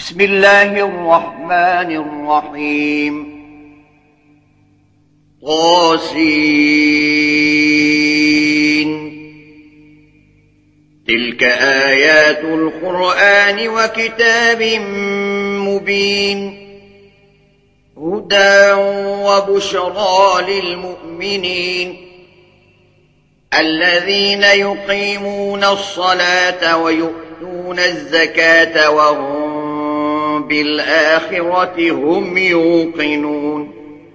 بسم الله الرحمن الرحيم. طاسين. تلك آيات القرآن وكتاب مبين، هدى وبشرى للمؤمنين الذين يقيمون الصلاة ويؤتون الزكاة وهم بالآخرة هم يوقنون.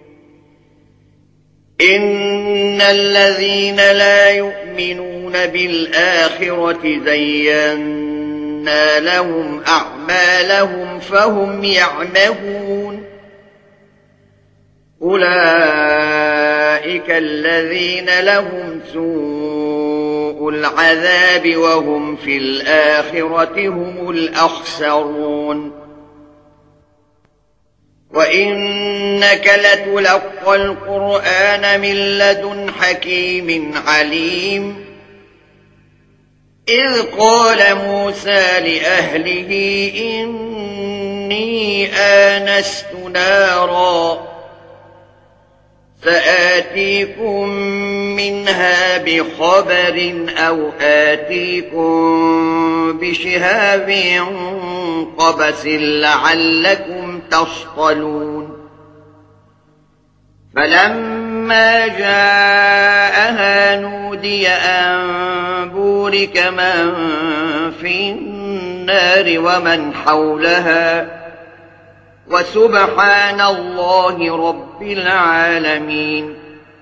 إن الذين لا يؤمنون بالآخرة زينا لهم أعمالهم فهم يعمهون. أولئك الذين لهم سوء العذاب وهم في الآخرة هم الأخسرون. وإنك لتلقى القرآن من لدن حكيم عليم. إذ قال موسى لأهله إني آنست نارا سآتيكم منها بخبر أو آتيكم بشهاب قبس لعلكم تصطلون. فلما جاءها نودي أن بورك من في النار ومن حولها وسبحان الله رب العالمين.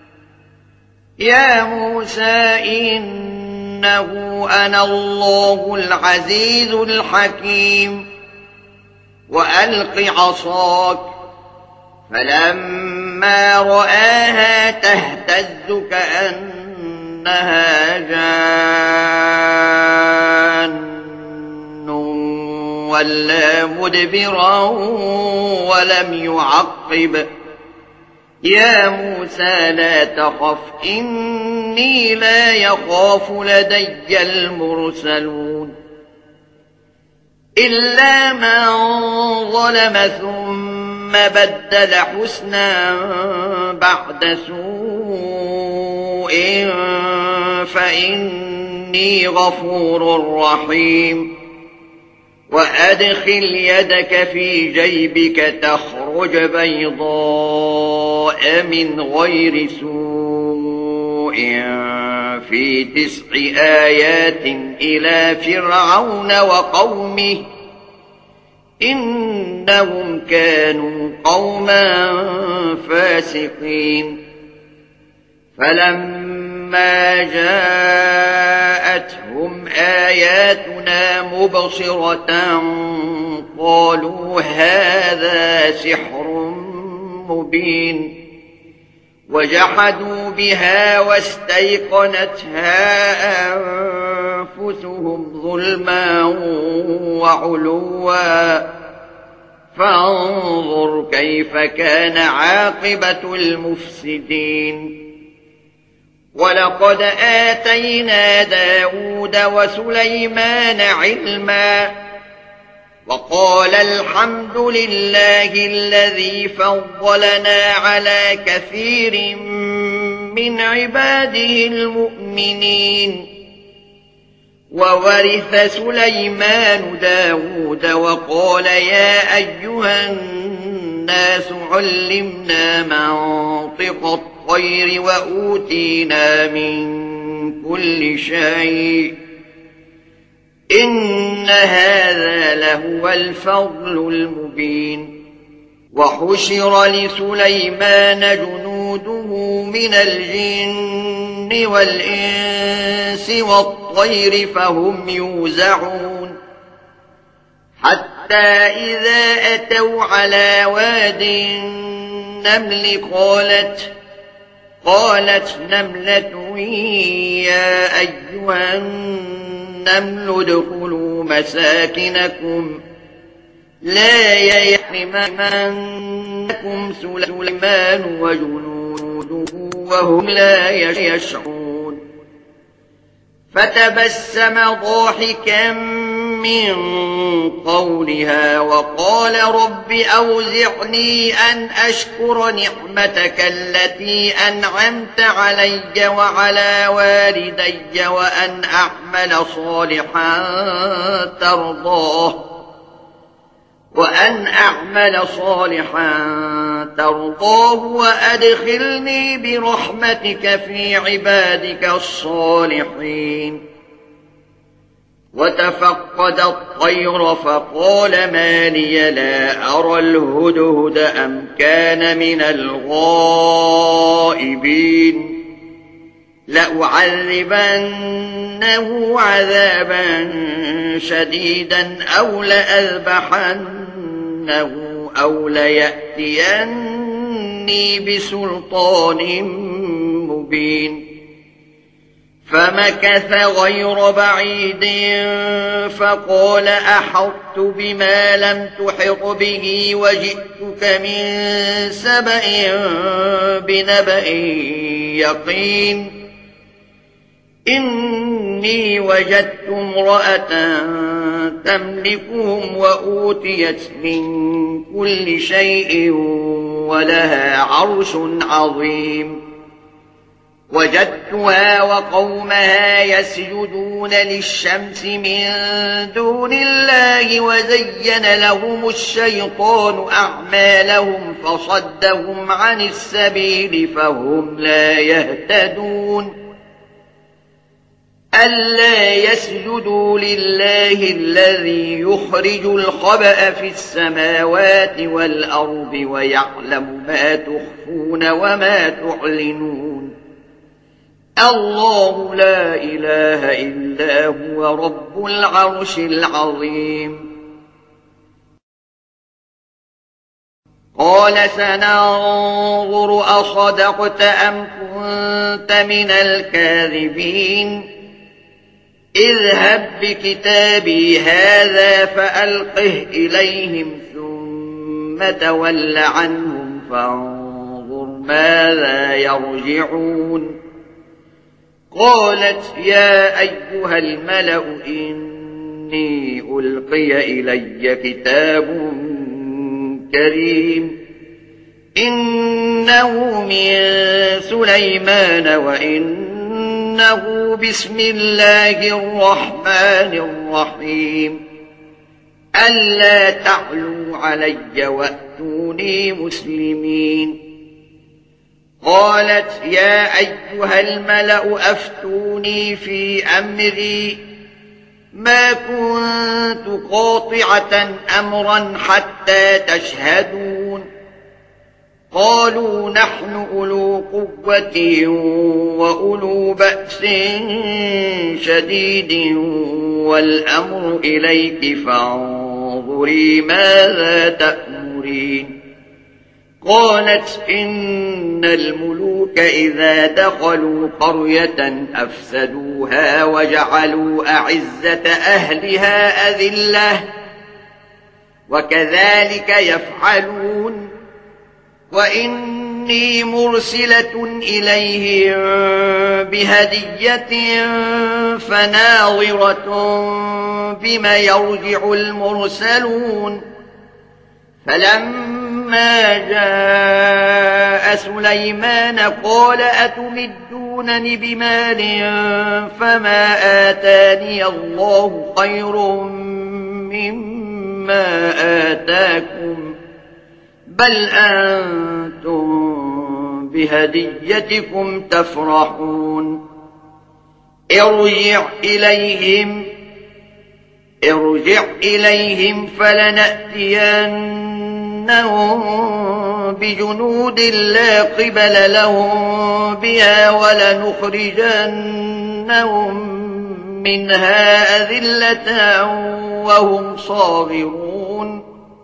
يا موسى إنه أنا الله العزيز الحكيم وألق عصاك. فلما رآها تهتز كأنها جان ولا مدبرا ولم يعقب. يا موسى لا تخف إني لا يخاف لدي المرسلون. إلا من ظلم ثم بدل حسنا بعد سوء فإني غفور رحيم. وأدخل يدك في جيبك تخرج بيضاء من غير سوء في 9 آيات إلى فرعون وقومه إنهم كانوا قوما فاسقين. فلما جاءتهم آياتنا مبصرة قالوا هذا سحر مبين. وجحدوا بها واستيقنتها أنفسهم ظلما وعلوا فانظر كيف كان عاقبة المفسدين. ولقد آتينا داود وسليمان علما وقال الحمد لله الذي فضلنا على كثير من عباده المؤمنين. وورث سليمان داود وقال يا أيها الناس علمنا منطق الطير وأوتينا من كل شيء إن هذا لهو الفضل المبين. وحشر لسليمان جنوده من الجن والإنس والطير فهم يوزعون. حتى إذا أتوا على واد النمل قالت نملة يا أيها النمل ادخلوا مساكنكم لا يحرمنكم سليمان وجنوده وهم لا يشعرون. فتبسم ضاحكا من قولها وقال رب أوزعني أن أشكر نعمتك التي أنعمت علي وعلى والدي وأن أعمل صالحا ترضاه وأدخلني برحمتك في عبادك الصالحين. وتفقد الطير فقال ما لي لا أرى الهدهد أم كان من الغائبين لأعذبنه عذابا شديدا أو لأذبحنه أو ليأتيني بسلطان مبين. فمكث غير بعيد فقال أحطت بما لم تحط به وجئتك من سبأ بنبأ يقين. إني وجدت امرأة تملكهم وأوتيت من كل شيء ولها عرش عظيم. وجدتها وقومها يسجدون للشمس من دون الله وزين لهم الشيطان أعمالهم فصدهم عن السبيل فهم لا يهتدون. ألا يسجدوا لله الذي يخرج الخبأ في السماوات والأرض ويعلم ما تخفون وما تعلنون. الله لا إله إلا هو رب العرش العظيم. قال سننظر أصدقت أم كنت من الكاذبين. اذهب بكتابي هذا فألقه إليهم ثم تول عنهم فانظر ماذا يرجعون. قالت يا أيها الملأ إني ألقي إلي كتاب كريم إنه من سليمان وإنه بسم الله الرحمن الرحيم. ألا تعلوا علي وأتوني مسلمين. قالت يا أيها الملأ أفتوني في أمري ما كنت قاطعة أمرا حتى تشهدون. قالوا نحن أولو قوة وأولو بأس شديد والأمر إليك فانظري ماذا تأمرين. قالت إن الملوك إذا دخلوا قرية أفسدوها وجعلوا أعزة أهلها أذلة وكذلك يفعلون. وإني مرسلة إليهم بهدية فناظرة بما يرجع المرسلون. فلما جاء سليمان قال أتمدونني بمال فما آتاني الله خير مما آتاكم بل أنتم بهديتكم تفرحون. ارجع إليهم فلنأتينهم بجنود لا قبل لهم بها ولنخرجنهم منها أذلة وهم صاغرون.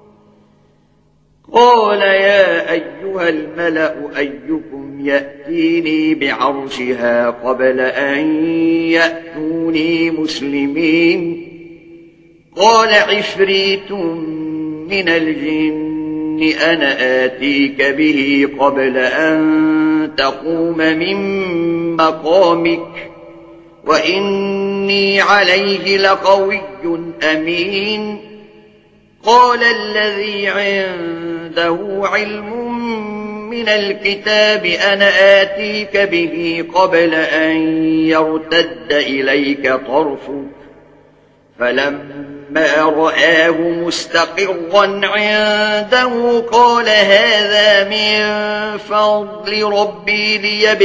قال يا أيها الملأ أيكم يأتيني بعرشها قبل أن يأتوني مسلمين. قال عفريت من الجن أنا آتيك به قبل أن تقوم من مقامك وإني عليه لقوي أمين. قال الذي عنده علم من الكتاب أنا آتيك به قبل أن يرتد إليك طرفك فلما رآه مستقرا عنده قال هذا من فضل ربي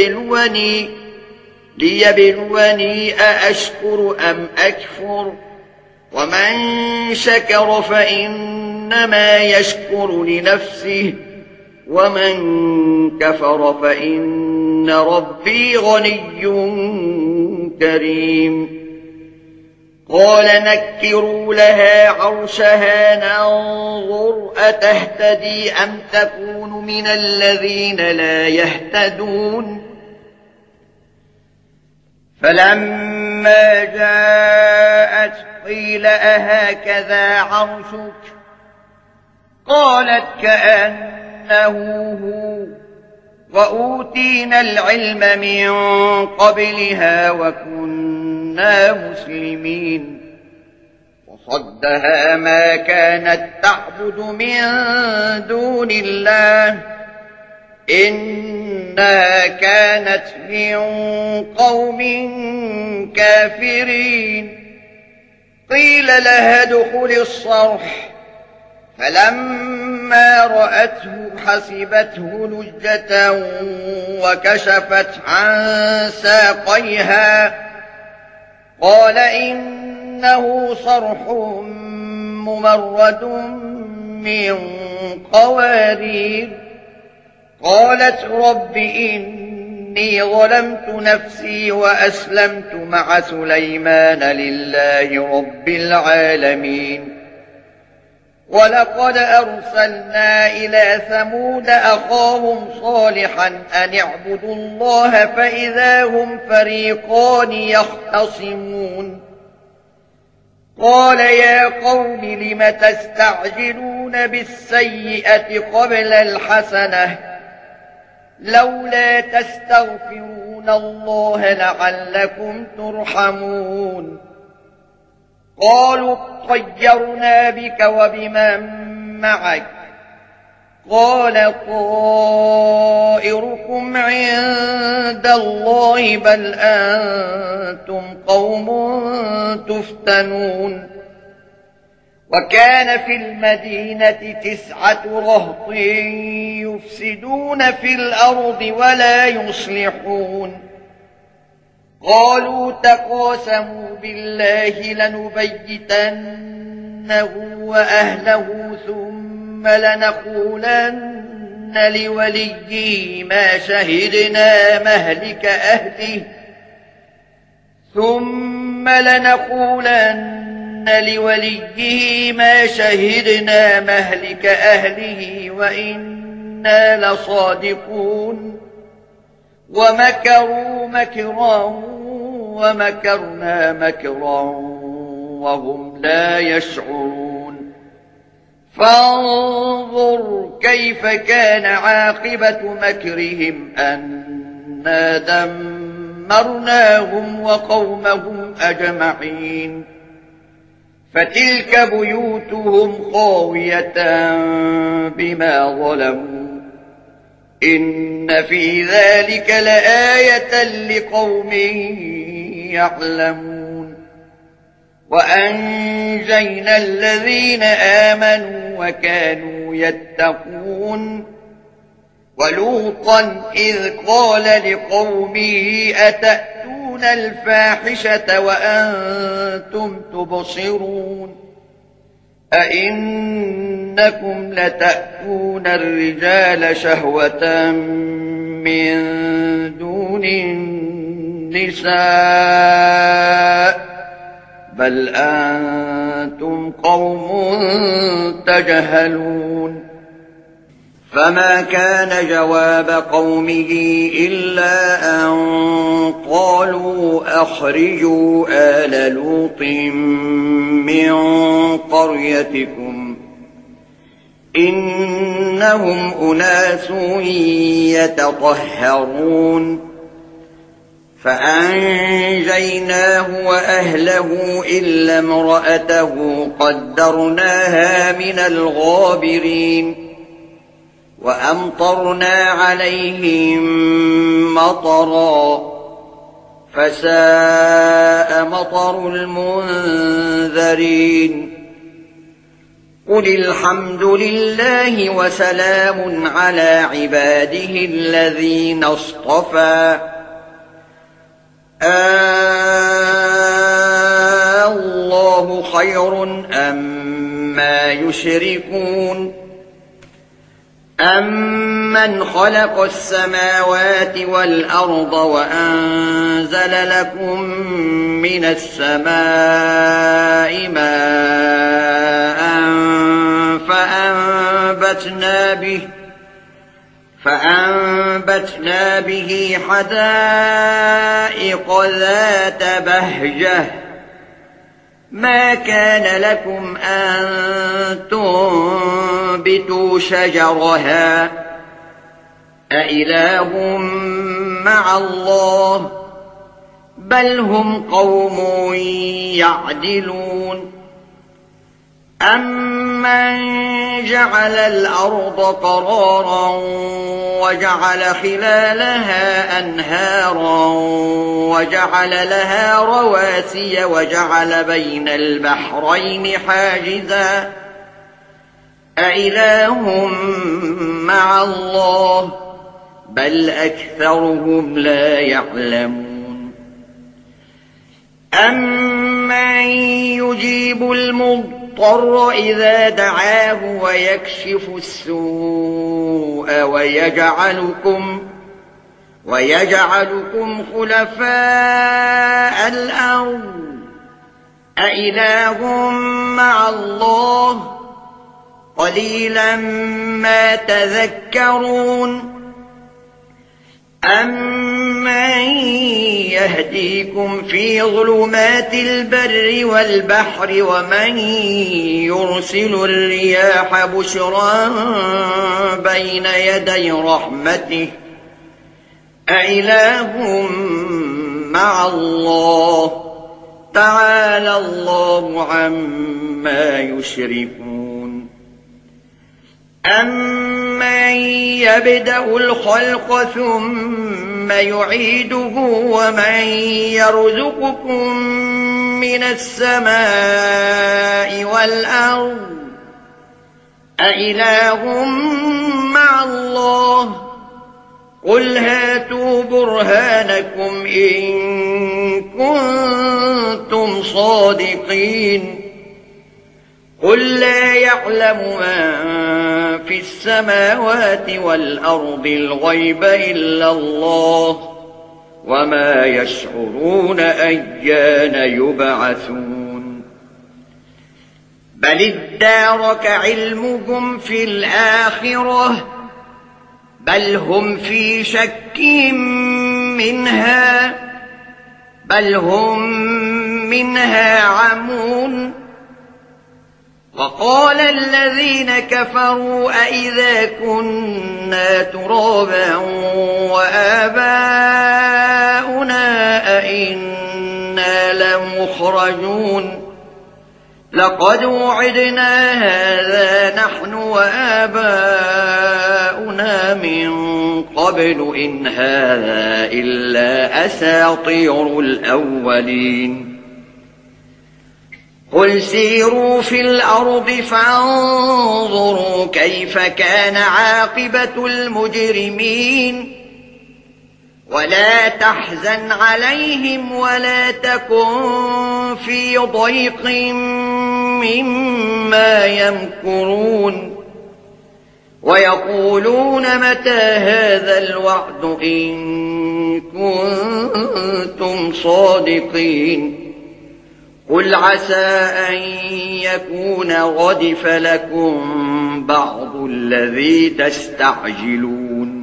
ليبلوني أأشكر أم أكفر ومن شكر فإنما يشكر لنفسه ومن كفر فإن ربي غني كريم. قال نكروا لها عرشها ننظر أتهتدي أم تكون من الذين لا يهتدون. فلما جاءت قيل أهكذا عرشك قالت كأنه هو وأوتينا العلم من قبلها وكنا مسلمين. وصدها ما كانت تعبد من دون الله إنها كانت من قوم كافرين. قيل لها ادخل الصرح فلما رأته حسبته لجة وكشفت عن ساقيها قال إنه صرح ممرد من قوارير. قالت رب إني ظلمت نفسي وأسلمت مع سليمان لله رب العالمين. ولقد أرسلنا إلى ثمود أخاهم صالحا أن اعبدوا الله فإذا هم فريقان يختصمون. قال يا قوم لم تستعجلون بالسيئة قبل الحسنة لولا تستغفرون الله لعلكم ترحمون. قالوا اطيرنا بك وبمن معك قال طائركم عند الله بل أنتم قوم تفتنون. وكان في المدينة 9 رهط يفسدون في الأرض ولا يصلحون. قالوا تقاسموا بالله لنبيتنه وأهله ثم لنقولن لوليه ما شهدنا مهلك أهله وإنا لصادقون. ومكروا مكرا ومكرنا مكرا وهم لا يشعرون. فانظر كيف كان عاقبة مكرهم أنا دمرناهم وقومهم أجمعين. فتلك بيوتهم خاوية بما ظلموا إن في ذلك لآية لقوم يعلمون. وأنجينا الذين آمنوا وكانوا يتقون. ولوطا إذ قال لقومه أتأتون الفاحشة وأنتم تبصرون أئنكم لتأتون الرجال شهوة من دون النساء بل أنتم قوم تجهلون. فما كان جواب قومه إلا أن قالوا أخرجوا آل لوط من قريتكم إنهم أناس يتطهرون. فأنجيناه وأهله إلا امرأته قدرناها من الغابرين وأمطرنا عليهم مطرا فساء مطر المنذرين قل الحمد لله وسلام على عباده الذين اصطفى الله خير أما يشركون أمن خلق السماوات والأرض وأنزل لكم من السماء ماء فأنبتنا به حدائق ذات بهجة ما كان لكم أن تنبتوا شجرها أإله مع الله بل هم قوم يعدلون أمن جعل الأرض قرارا وجعل خلالها أنهارا وجعل لها رواسي وجعل بين البحرين حاجزا أإله مع الله بل أكثرهم لا يعلمون أمن يجيب المضطر إذا دعاه ويكشف السوء ويجعلكم خلفاء الأرض أإله مع الله قليلا ما تذكرون أمن يهديكم في ظلمات البر والبحر ومن يرسل الرياح بشرا بين يدي رحمته أإله مع الله تعالى الله عما يشركون أمن يبدأ الخلق ثم يعيده ومن يرزقكم من السماء والأرض أإله مع الله قل هاتوا برهانكم إن كنتم صادقين قل لا يعلم من في السماوات والأرض الغيب إلا الله وما يشعرون أيان يبعثون بل ادارك علمهم في الآخرة بل هم في شك منها بل هم منها عمون وقال الذين كفروا أئذا كنا ترابا وآباؤنا أئنا لمخرجون لقد وعدنا هذا نحن وآباؤنا من قبل إن هذا إلا أساطير الأولين قل سيروا في الأرض فانظروا كيف كان عاقبة المجرمين ولا تحزن عليهم ولا تكن في ضيق مما يمكرون ويقولون متى هذا الوعد إن كنتم صادقين قل عسى أن يكون ردف لكم بعض الذي تستعجلون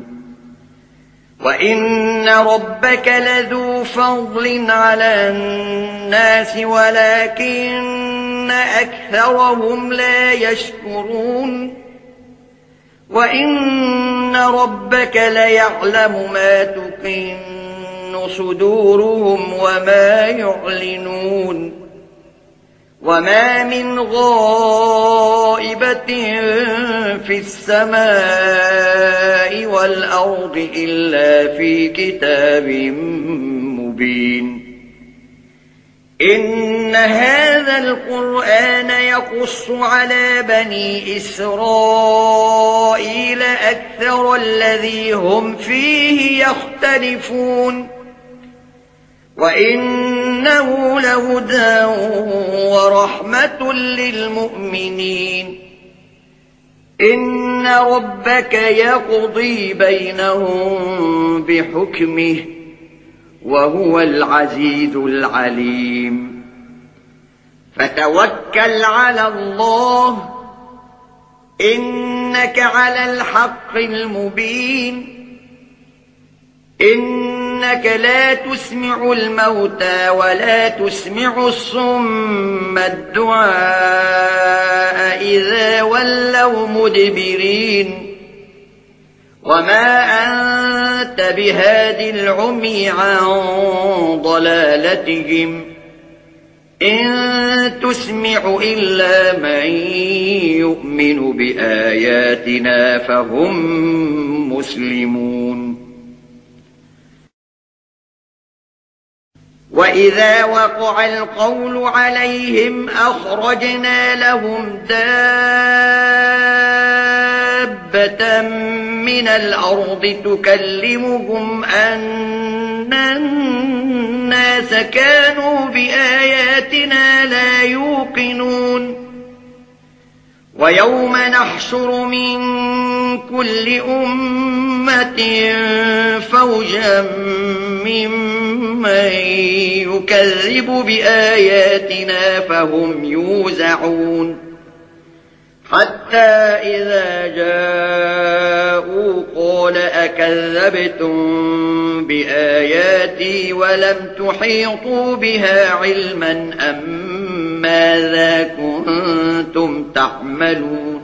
وإن ربك لذو فضل على الناس ولكن أكثرهم لا يشكرون وإن ربك ليعلم ما تكن صدورهم وما يعلنون وما من غائبة في السماء والأرض إلا في كتاب مبين إن هذا القرآن يقص على بني إسرائيل أكثر الذي هم فيه يختلفون وإنه لهدى ورحمة للمؤمنين إن ربك يقضي بينهم بحكمه وهو العزيز العليم فتوكل على الله إنك على الحق المبين إنك لا تسمع الموتى ولا تسمع الصم الدعاء إذا ولوا مدبرين وما أنت بهاد العمي عن ضلالتهم إن تسمع إلا من يؤمن بآياتنا فهم مسلمون وإذا وقع القول عليهم أخرجنا لهم دابة من الأرض تكلمهم أن الناس كانوا بآياتنا لا يوقنون ويوم نحشر من كل أمة فوجا ممن يكذب بآياتنا فهم يوزعون حتى إذا جاءوا قال أكذبتم بآياتي ولم تحيطوا بها علما أم ماذا كنتم تعملون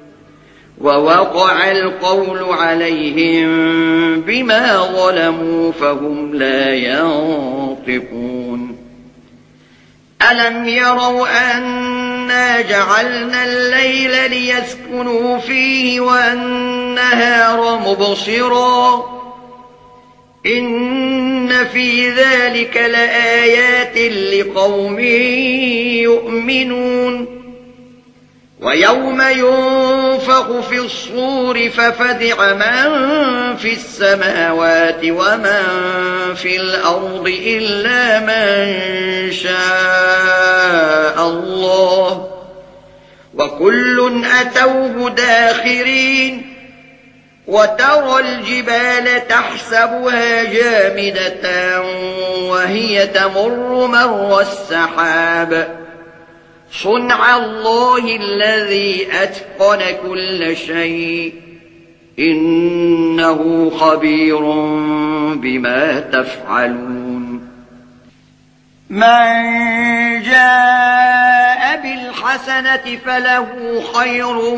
ووقع القول عليهم بما ظلموا فهم لا ينطقون ألم يروا أنا جعلنا الليل ليسكنوا فيه والنهار مبصرا إن في ذلك لآيات لقوم يؤمنون ويوم ينفخ في الصور ففزع من في السماوات ومن في الأرض إلا من شاء الله وكل أتوه داخرين وترى الجبال تحسبها جامدة وهي تمر مر السحاب صنع الله الذي أتقن كل شيء إنه خبير بما تفعلون من جاء بالحسنة فله خير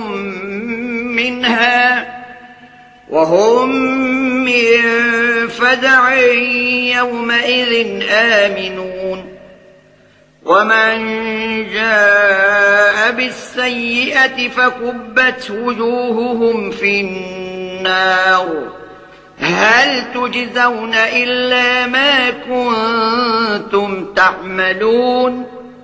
منها وهم من فزع يومئذ آمنون ومن جاء بالسيئة فكبت وجوههم في النار هل تجزون إلا ما كنتم تعملون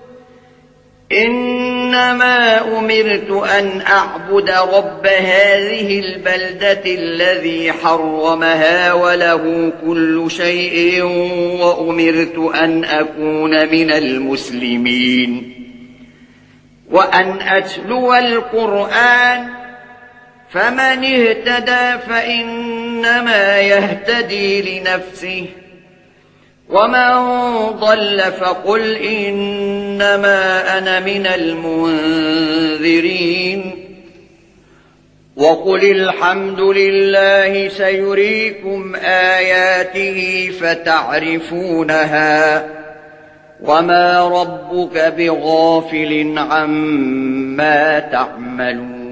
إنما أمرت أن أعبد رب هذه البلدة الذي حرمها وله كل شيء وأمرت أن أكون من المسلمين وأن أتلو القرآن فمن اهتدى فإنما يهتدي لنفسه ومن ضل فقل إنما أنا من المنذرين وقل الحمد لله سيريكم آياته فتعرفونها وما ربك بغافل عما تعملون